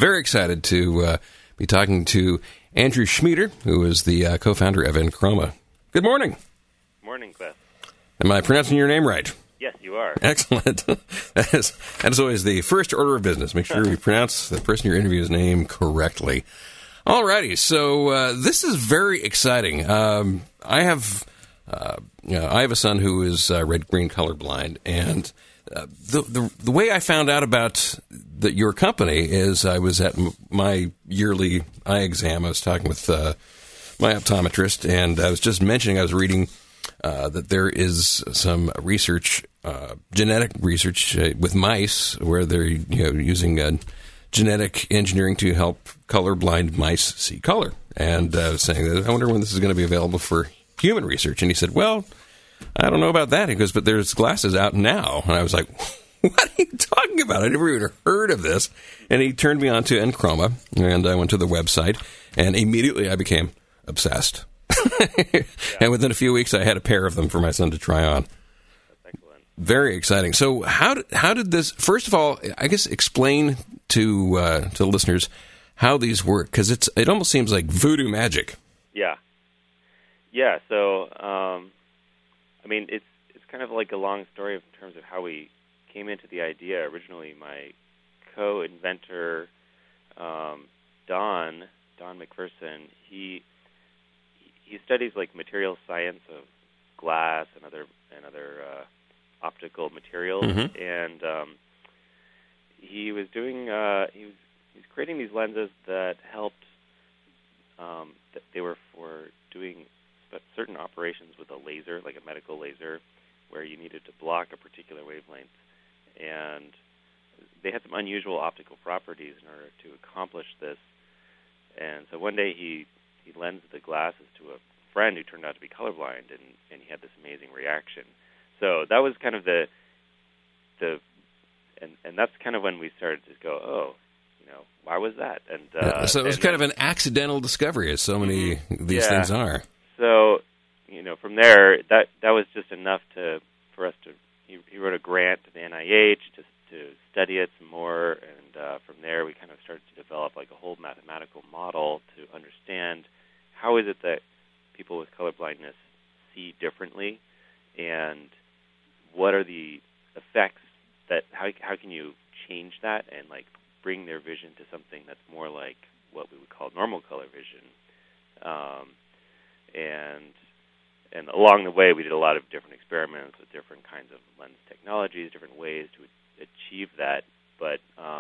very excited to be talking to Andrew Schmieder, who is the co-founder of Enchroma. Good morning. Morning, Cliff. Am I pronouncing your name right? Yes, you are. Excellent. That is always the first order of business. Make sure you pronounce the person you're interviewing's name correctly. All righty. So this is very exciting. I have a son who is red-green colorblind, and the way I found out about your company is I was at my yearly eye exam. I was talking with my optometrist, and I was just mentioning I was reading that there is some research, genetic research with mice, where they're using genetic engineering to help colorblind mice see color. And I was saying that I wonder when this is going to be available for human research. And he said, "Well, I don't know about that." He goes, "But there's glasses out now." And I was like, "What are you talking about? I never even heard of this." And he turned me on to Enchroma, and I went to the website, and immediately I became obsessed. And within a few weeks, I had a pair of them for my son to try on. That's excellent. Very exciting. So how did this, first of all, I guess explain to listeners how these work, because it almost seems like voodoo magic. Yeah. So it's kind of like a long story in terms of how we came into the idea. Originally, my co-inventor, Don McPherson, he studies like material science of glass and other optical materials, Mm-hmm. and he was doing he was creating these lenses that helped. That they were for doing certain operations with a laser, like a medical laser, where you needed to block a particular wavelength, and they had some unusual optical properties in order to accomplish this. And so one day he lensed the glasses to a friend who turned out to be colorblind, and he had this amazing reaction. So that was kind of and that's kind of when we started to go, oh, why was that? And so it was kind of an accidental discovery, as so many of these things are. So, from there, that was just enough for us to. He wrote a grant to the NIH to study it some more, and from there we kind of started to develop like a whole mathematical model to understand how is it that people with colorblindness see differently, and what are the effects that how can you change that and like bring their vision to something that's more like what we would call normal color vision. And along the way, we did a lot of different experiments with different kinds of lens technologies, different ways to achieve that. But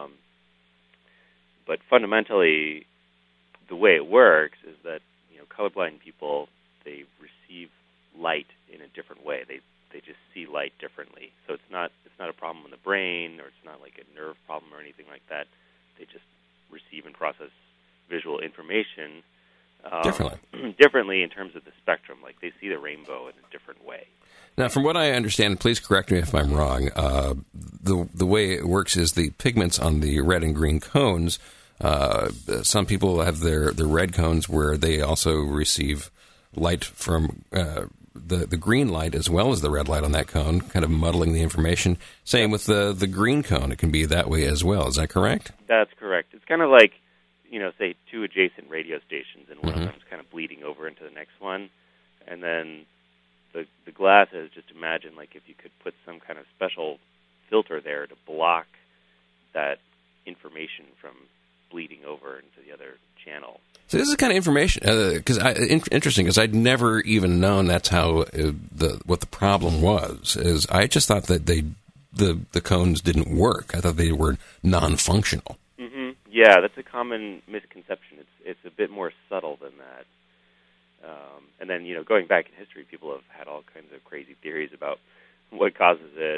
fundamentally, the way it works is that colorblind people, they receive light in a different way. They just see light differently. So it's not a problem in the brain, or it's not like a nerve problem or anything like that. They just receive and process visual information differently in terms of the spectrum. Like they see the rainbow in a different way. Now, from what I understand, please correct me if I'm wrong, the way it works is the pigments on the red and green cones, some people have their red cones where they also receive light from the green light as well as the red light on that cone, kind of muddling the information. Same with the green cone. It can be that way as well. Is that correct? That's correct. It's kind of like, say two adjacent radio stations, and one of them is kind of bleeding over into the next one. And then the glasses, just imagine like if you could put some kind of special filter there to block that information from bleeding over into the other channel. So this is kind of information, interesting, because I'd never even known that's how what the problem was. Is I just thought that the cones didn't work. I thought they were non-functional. Mm-hmm. Yeah, that's a common misconception. It's a bit more subtle than that. And then going back in history, people have had all kinds of crazy theories about what causes it.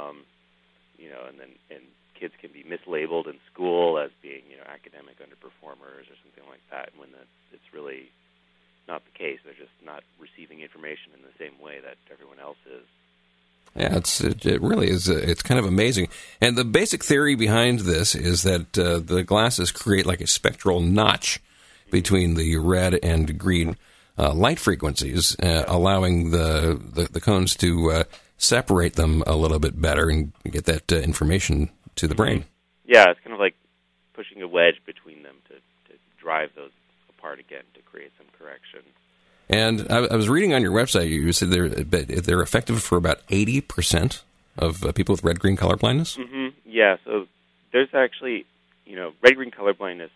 And kids can be mislabeled in school as being, academic underperformers or something like that, when it's really not the case. They're just not receiving information in the same way that everyone else is. Yeah, it really is. It's kind of amazing. And the basic theory behind this is that the glasses create like a spectral notch between the red and green light frequencies, allowing the cones to separate them a little bit better and get that information to the brain. Yeah, it's kind of like pushing a wedge between them to drive those apart again to create some correction. And I was reading on your website, you said they're effective for about 80% of people with red-green color blindness? Mm-hmm. Yeah, so there's actually, red-green color blindness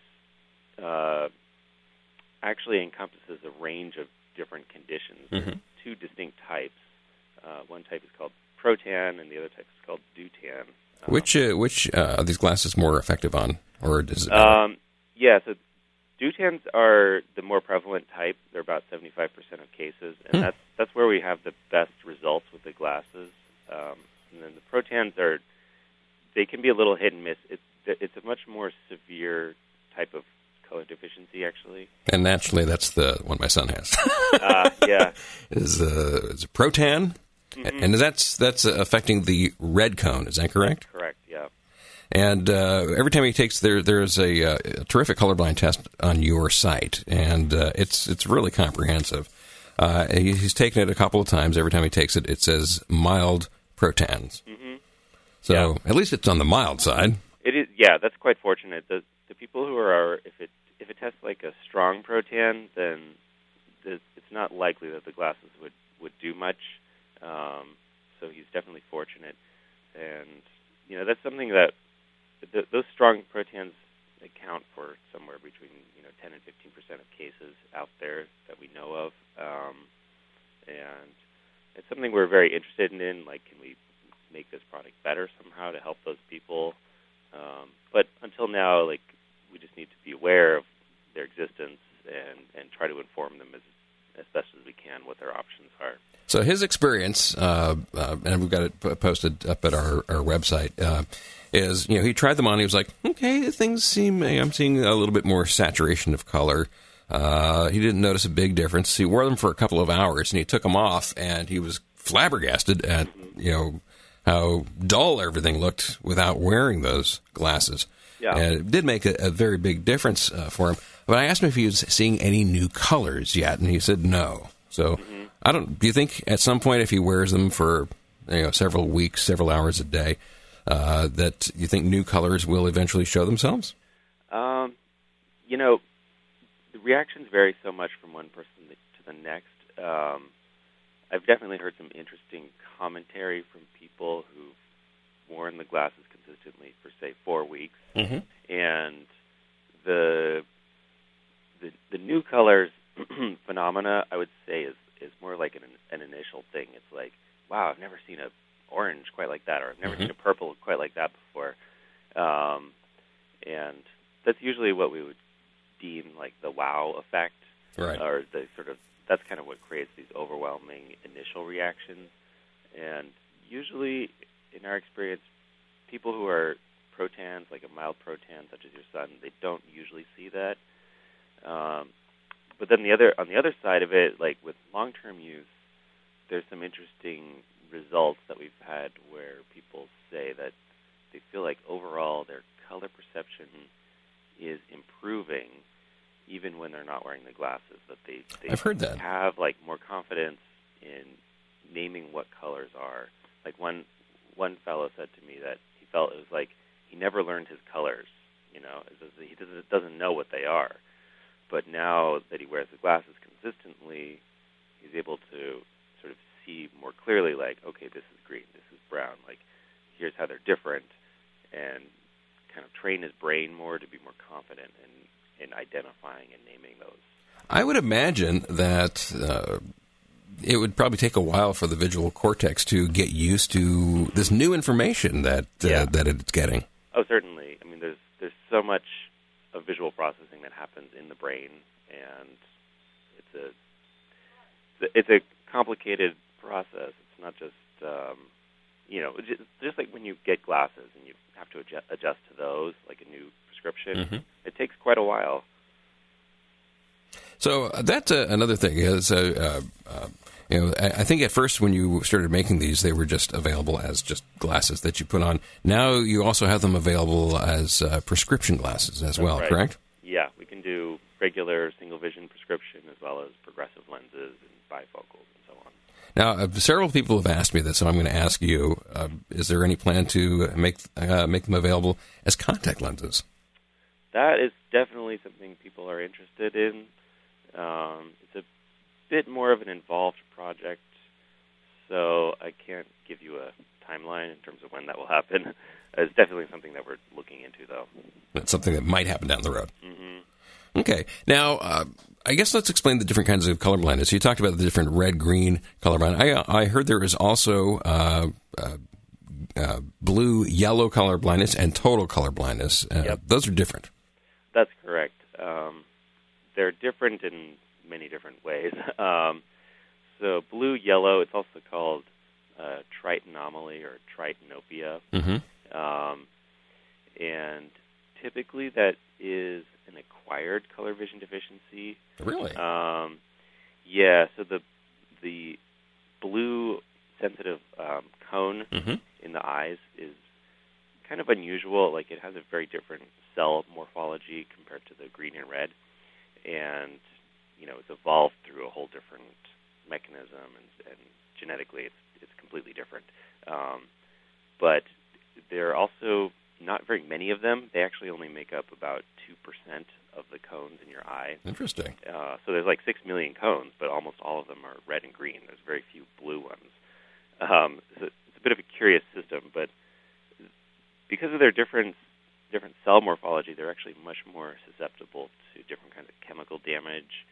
actually encompasses a range of different conditions. Mm-hmm. There's two distinct types. One type is called protan, and the other type is called deutan. Which are these glasses more effective on, or does it? So deutans are the more prevalent type. They're about 75% of cases, and that's where we have the best results with the glasses. And then the protans they can be a little hit and miss. It's a much more severe type of color deficiency, actually. And naturally, that's the one my son has. Yeah, is a protan, mm-hmm. And that's affecting the red cone. Is that correct? That's correct. Yeah. And every time he takes there's a terrific colorblind test on your site, and it's really comprehensive. He's taken it a couple of times. Every time he takes it, it says mild protans. Mm-hmm. So at least it's on the mild side. It is. Yeah, that's quite fortunate. The people who are if it tests like a strong protan, then it's not likely that the glasses would do much. So he's definitely fortunate, and that's something that those strong protans account for somewhere between 10 and 15% of cases out there that we know of, and it's something we're very interested in. Like, can we make this product better somehow to help those people? But until now, like, we just need to be aware of their existence and try to inform them as best as we can what their options are. So his experience, and we've got it posted up at our website, is, he tried them on. He was like, okay, I'm seeing a little bit more saturation of color. He didn't notice a big difference. He wore them for a couple of hours, and he took them off, and he was flabbergasted at, how dull everything looked without wearing those glasses. Yeah. And it did make a very big difference for him. But I asked him if he was seeing any new colors yet, and he said no. So do you think at some point, if he wears them for several weeks, several hours a day, that you think new colors will eventually show themselves? The reactions vary so much from one person to the next. I've definitely heard some interesting commentary from people who've worn the glasses consistently for, say, 4 weeks. Mm-hmm. And the new colors phenomena, I would say, is more like an initial thing. It's like, wow, I've never seen a orange quite like that, or I've never seen a purple quite like that before. And that's usually what we would deem like the wow effect, right? Or the that's kind of what creates these overwhelming initial reactions. And usually, in our experience, people who are protans, like a mild protan, such as your son, they don't usually see that. But then on the other side of it, like with long-term use, there's some interesting results that we've had where people say that they feel like overall their color perception is improving even when they're not wearing the glasses. That they I've heard that. Have like more confidence in naming what colors are. Like one fellow said to me that he felt it was like he never learned his colors. He doesn't know what they are. But now that he wears the glasses consistently, he's able to sort of see more clearly, like, okay, this is green, this is brown. Like, here's how they're different, and kind of train his brain more to be more confident in identifying and naming those. I would imagine that it would probably take a while for the visual cortex to get used to this new information that it's getting. Oh, certainly. I mean, there's so much of visual processing that happens in the brain, and it's a complicated process. It's not just just like when you get glasses and you have to adjust to those, like a new prescription. Mm-hmm. It takes quite a while. So that's another thing is, I think at first when you started making these, they were just available as just glasses that you put on. Now you also have them available as prescription glasses as well, right. Correct? Yeah, we can do regular single vision prescription as well as progressive lenses and bifocals and so on. Now, several people have asked me this, so I'm going to ask you, is there any plan to make them available as contact lenses? that is definitely something people are interested in. It's a bit more of an involved project, so I can't give you a timeline in terms of when that will happen. It's definitely something that we're looking into, though. That's something that might happen down the road. Mm-hmm. Okay. Now, I guess let's explain the different kinds of color blindness. You talked about the different red, green color blindness. I heard there is also blue, yellow color blindness and total color blindness. Yep. Those are different. That's correct. They're different in many different ways. So blue, yellow, it's also called trite anomaly or tritanopia. Mm-hmm. And typically that is an acquired color vision deficiency. Really? Yeah, so the blue sensitive cone mm-hmm. in the eyes is kind of unusual. Like, it has a very different cell morphology compared to the green and red. And, it's evolved through a whole different mechanism, and genetically it's completely different. But there are also not very many of them. They actually only make up about 2% of the cones in your eye. Interesting. So there's like 6 million cones, but almost all of them are red and green. There's very few blue ones. So it's a bit of a curious system, but because of their different cell morphology, they're actually much more susceptible to different kinds of chemical damage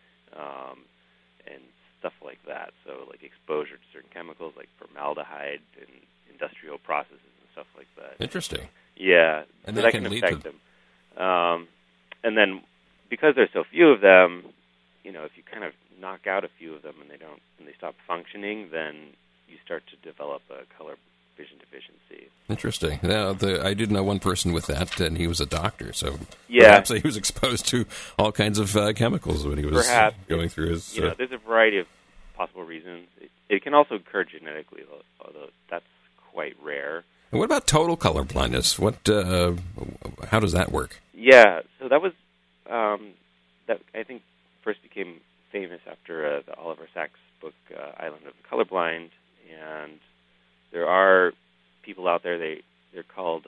and stuff like that. So, like, exposure to certain chemicals like formaldehyde and industrial processes and stuff like that. Interesting. Yeah, and so that can lead affect to them. And then, because there's so few of them, if you kind of knock out a few of them and they stop functioning, then you start to develop a color vision deficiency. Interesting. Now, I did know one person with that, and he was a doctor, so yeah. Perhaps he was exposed to all kinds of chemicals when he was going through his... there's a variety of possible reasons. It can also occur genetically, although that's quite rare. And what about total color blindness? How does that work? Yeah, so that was that I think first became famous after the Oliver Sacks book Island of the Colorblind, and there are people out there. They're called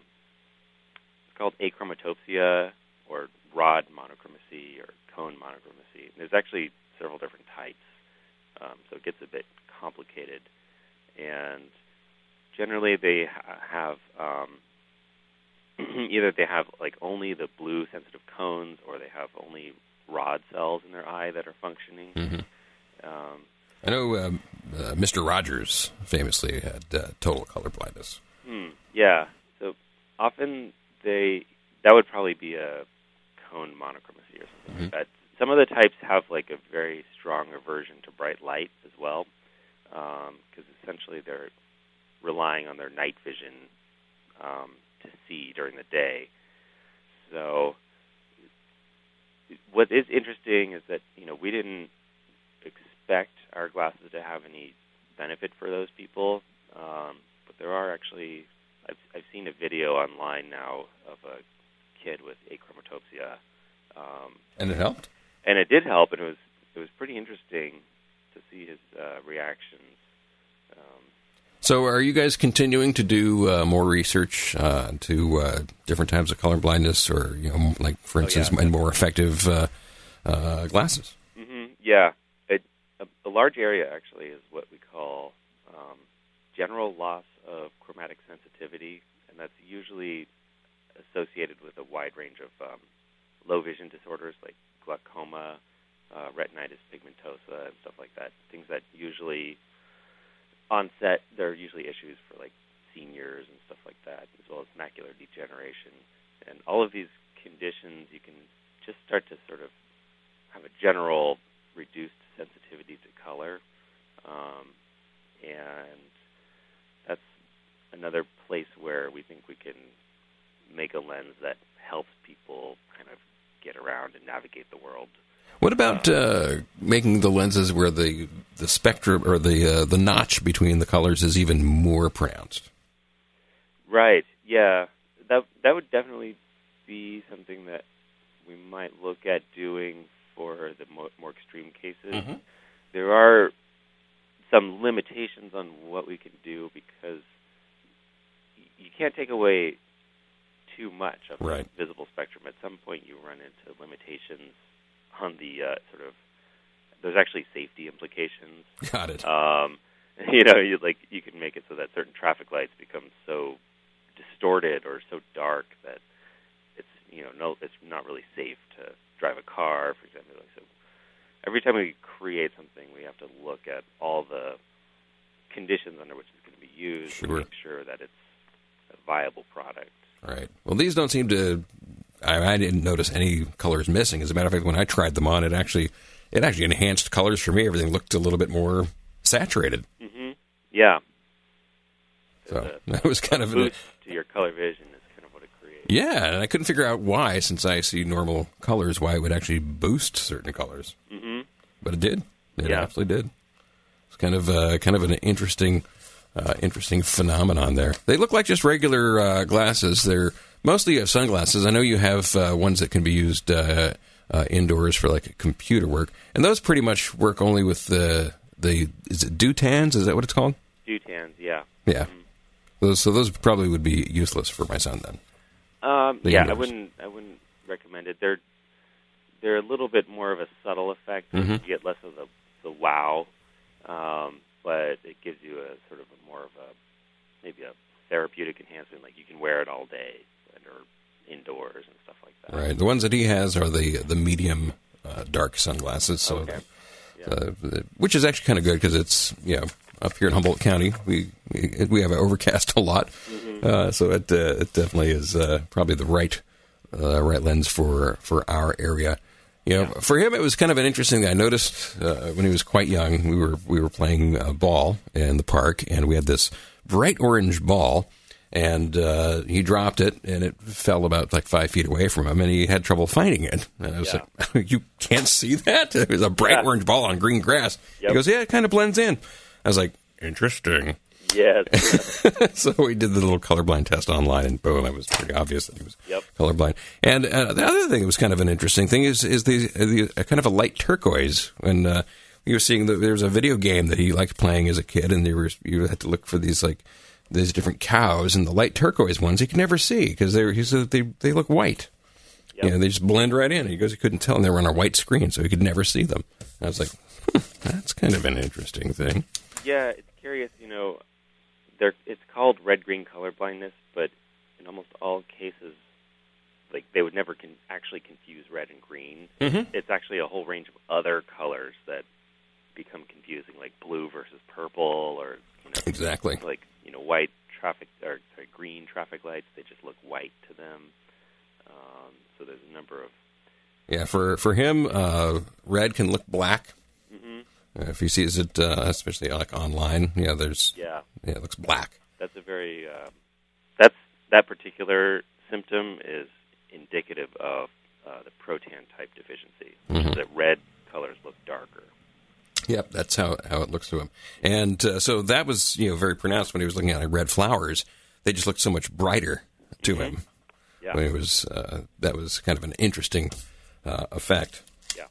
it's called achromatopsia or rod monochromacy or cone monochromacy. There's actually several different types, so it gets a bit complicated. And generally, they have either they have like only the blue sensitive cones, or they have only rod cells in their eye that are functioning. Mm-hmm. I know Mr. Rogers famously had total color blindness. Yeah, so often that would probably be a cone monochromacy or something like that. Some of the types have like a very strong aversion to bright light as well, because essentially they're relying on their night vision to see during the day. So what is interesting is that we didn't expect our glasses to have any benefit for those people, but there are actually I've seen a video online now of a kid with achromatopsia, and it helped. And it did help, and it was pretty interesting to see his reactions. So, are you guys continuing to do more research to different types of color blindness, or like for instance, and more effective glasses? Mm-hmm. Yeah, a large area actually is what we call general loss of chromatic sensitivity, and that's usually associated with a wide range of low vision disorders like glaucoma, retinitis pigmentosa, and stuff like that. Things that usually onset, there are usually issues for like seniors and stuff like that, as well as macular degeneration. And all of these conditions, you can just start to sort of have a general reduced sensitivity to color, and that's another place where we think we can make a lens that helps people kind of get around and navigate the world. What about making the lenses where the spectrum or the notch between the colors is even more pronounced? Right. Yeah. That would definitely be something that we might look at doing for the more extreme cases. Mm-hmm. There are some limitations on what we can do because you can't take away too much of right. the visible spectrum. At some point, you run into limitations on the sort of. There's actually safety implications. Got it. You can make it so that certain traffic lights become so distorted or so dark that it's not really safe to drive a car, for example. So every time we create something, we have to look at all the conditions under which it's going to be used to make sure that it's a viable product. Right. Well, these don't seem to. I didn't notice any colors missing. As a matter of fact, when I tried them on, it actually enhanced colors for me. Everything looked a little bit more saturated. Mm-hmm. Yeah. So that was kind of a boost to your color vision is kind of what it creates. Yeah, and I couldn't figure out why, since I see normal colors, why it would actually boost certain colors. Mm-hmm. But it did. It absolutely did. It's kind of an interesting phenomenon there. They look like just regular glasses. They're mostly sunglasses. I know you have ones that can be used indoors for like computer work, and those pretty much work only with the is it Dutans? Is that what it's called? Dutans, yeah. Yeah. Mm-hmm. Those probably would be useless for my son then. Yeah, I wouldn't recommend it. They're a little bit more of a subtle effect. Mm-hmm. You get less of the wow, but it gives you a sort of a more of maybe a therapeutic enhancement. Like you can wear it all day or indoors and stuff like that. Right. The ones that he has are the medium dark sunglasses. So. Okay. Which is actually kind of good because it's up here in Humboldt County we have it overcast a lot, mm-hmm. So it definitely is probably the right lens for our area. For him it was kind of an interesting thing. I noticed when he was quite young we were playing ball in the park and we had this bright orange ball. And he dropped it, and it fell about like 5 feet away from him, and he had trouble finding it. And I was like, "You can't see that? It was a bright orange ball on green grass." Yep. He goes, "Yeah, it kind of blends in." I was like, "Interesting." Yes. So we did the little colorblind test online, and boom, it was pretty obvious that he was colorblind. And the other thing that was kind of an interesting thing is the kind of a light turquoise. When you were seeing there was a video game that he liked playing as a kid, and you had to look for these different cows, and the light turquoise ones he could never see because they look white. Yep. They just blend right in. He goes, he couldn't tell, and they were on a white screen, so he could never see them. And I was like, that's kind of an interesting thing. Yeah, it's curious. It's called red-green color blindness, but in almost all cases, like they would never actually confuse red and green. Mm-hmm. It's actually a whole range of other colors that become confusing, like blue versus purple, or exactly like white traffic or green traffic lights. They just look white to them. So there's a number of for him, red can look black. Mm-hmm. If he sees it, especially like online, it looks black. That's a very that particular symptom is indicative of the protan type deficiency. Mm-hmm. That red colors look darker. Yep, that's how it looks to him. And so that was very pronounced when he was looking at red flowers. They just looked so much brighter to him. Yeah. When it was that was kind of an interesting effect. Yeah.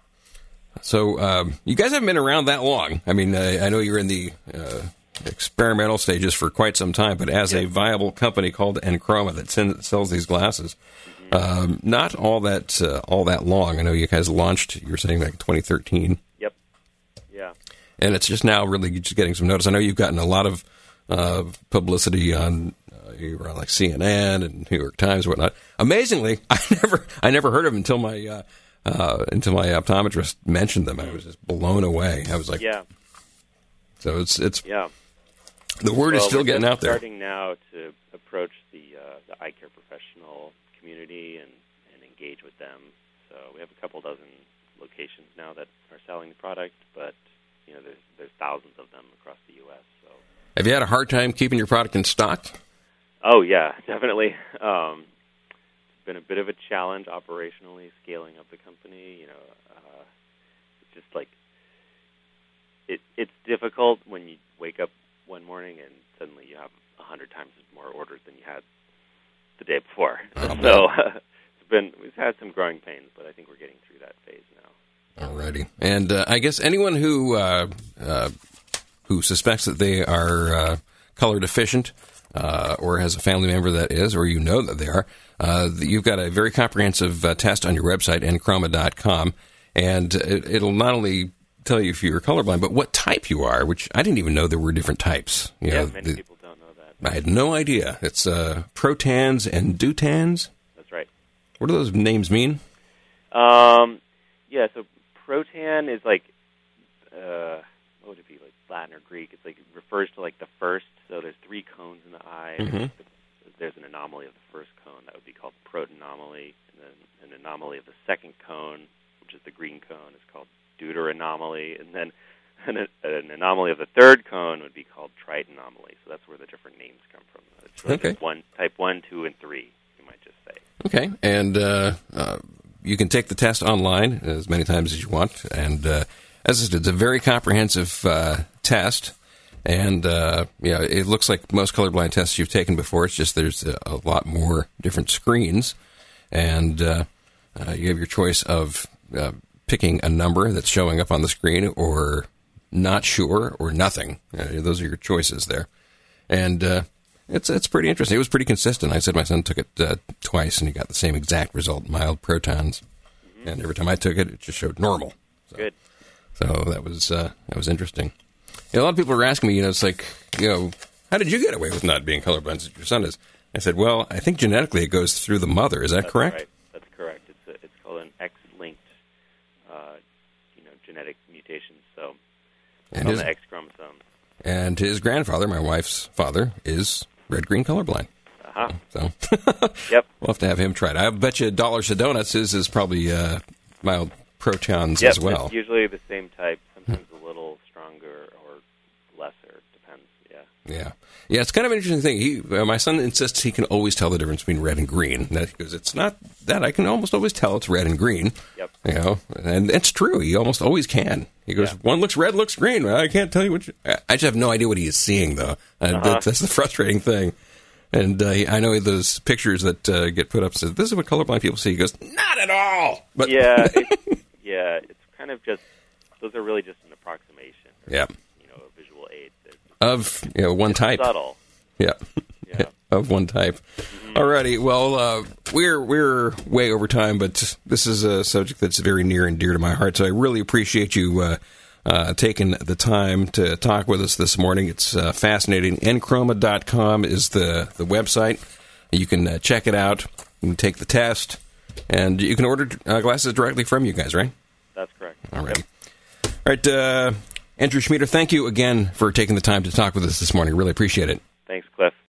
So you guys haven't been around that long. I mean, I know you're in the experimental stages for quite some time, but as a viable company called Enchroma that sells these glasses, not all that long. I know you guys launched. You were saying like 2013. Yep. Yeah. And it's just now really just getting some notice. I know you've gotten a lot of publicity on you were on like CNN and New York Times and whatnot. Amazingly, I never heard of them until my optometrist mentioned them. I was just blown away. I was like, So it's the word is still getting out there. We're starting now to approach the eye care professional community and engage with them. So we have a couple dozen locations now that are selling the product, but there's thousands of them across the U.S. So have you had a hard time keeping your product in stock? Oh yeah, definitely. It's been a bit of a challenge operationally scaling up the company. It's just like it's difficult when you wake up one morning and suddenly you have 100 times more orders than you had the day before. So we've had some growing pains, but I think we're getting through that phase now. Alrighty, and I guess anyone who suspects that they are color deficient, or has a family member that is, or you know that they are, you've got a very comprehensive test on your website, enchroma.com, and it'll not only tell you if you're colorblind, but what type you are, which I didn't even know there were different types. Many people don't know that. I had no idea. It's protans and deutans. That's right. What do those names mean? So protan is like, what would it be, like Latin or Greek? It's like, it refers to like the first, so there's 3 cones in the eye. Mm-hmm. There's an anomaly of the first cone, that would be called protanomaly, and then an anomaly of the second cone, which is the green cone, is called deuteranomaly, and then an anomaly of the third cone would be called tritanomaly. So that's where the different names come from. It's really just type 1, 2, and 3, you might just say. Okay, and you can take the test online as many times as you want, and as I said, it's a very comprehensive test. And, it looks like most colorblind tests you've taken before. It's just there's a lot more different screens. And you have your choice of picking a number that's showing up on the screen or not sure or nothing. Those are your choices there. And it's pretty interesting. It was pretty consistent. I said my son took it twice, and he got the same exact result, mild protons. Mm-hmm. And every time I took it, it just showed normal. So, good. So that was interesting. A lot of people are asking me, it's like, how did you get away with not being colorblind as your son is? I said, well, I think genetically it goes through the mother. Is that correct? Right. That's correct. It's called an X-linked, genetic mutation. So on the X chromosome. And his grandfather, my wife's father, is red-green colorblind. Uh-huh. So yep. We'll have to have him try it. I bet you $1 to donuts is probably mild protons as well. It's usually the same type, sometimes a little stronger or lesser, depends, Yeah, it's kind of an interesting thing. My son insists he can always tell the difference between red and green. Because it's not that. I can almost always tell it's red and green. Yep. And it's true. He almost always can. He goes, one looks red, looks green. Well, I can't tell you which. I just have no idea what he is seeing, though. That's the frustrating thing. And I know those pictures that get put up says, this is what colorblind people see. He goes, not at all. But it's kind of just, those are really just an approximation. Yeah. A visual aid. Of, one type. Subtle. Yeah. Of one type. Mm-hmm. Alrighty. Well, we're way over time, but this is a subject that's very near and dear to my heart. So I really appreciate you taking the time to talk with us this morning. It's fascinating. Enchroma.com is the website. You can check it out. You can take the test, and you can order glasses directly from you guys, right? That's correct. Alrighty. All right. Andrew Schmieder, thank you again for taking the time to talk with us this morning. Really appreciate it. Thanks, Cliff.